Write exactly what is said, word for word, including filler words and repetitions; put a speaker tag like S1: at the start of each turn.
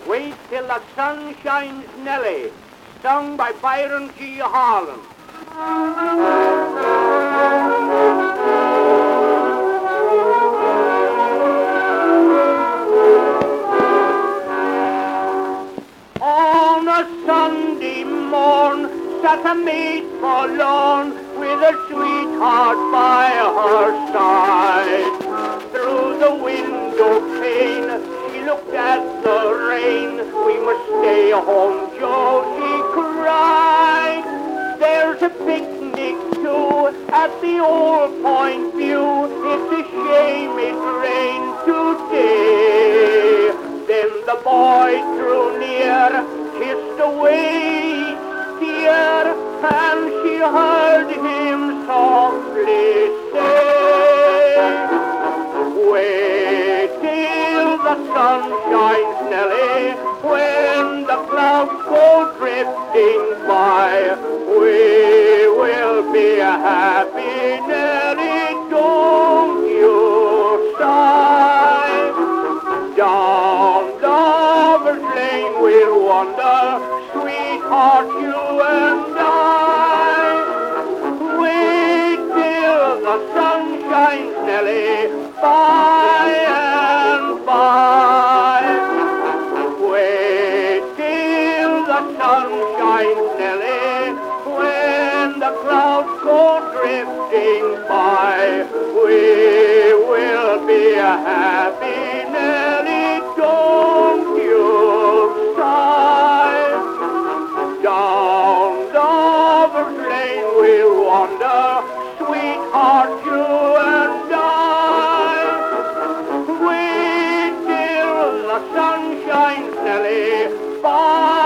S1: Wait till the sun shines, Nellie, sung by Byron G. Harlan. On a Sunday morn sat a maid forlorn with a sweetheart by her side. Through the window pane she looked at the rain. We must stay home, Joe, she cried. There's a picnic too at the Old Point View. It's a shame it rained today. Then the boy drew near, kissed away each tear, and she heard him softly say, wait till the sun shines, Nellie, when the clouds go drifting by. We will be happy, Nellie, don't you sigh. Down Lover's Lane we'll wander, sweetheart, you and I. Wait till the sun shines, Nellie, by and by. Wait till the sun shines, Nellie, when the clouds go drifting by. We will be happy, Nellie, don't you sigh. Down Lover's Lane we'll wander, sweetheart, you and I. Wait till the sun shines, Nellie, by